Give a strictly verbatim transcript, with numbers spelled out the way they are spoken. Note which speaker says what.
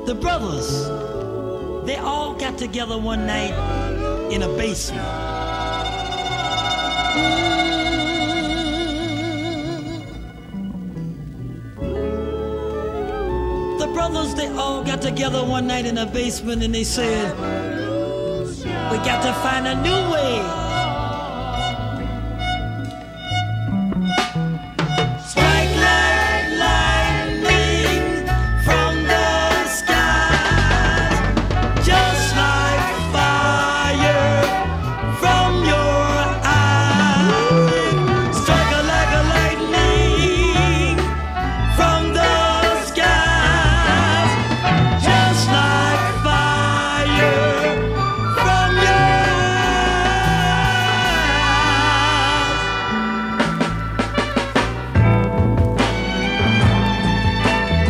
Speaker 1: The brothers, they all got together one night in a basement. The brothers, they all got together one night in a basement and they said, we got to find a new way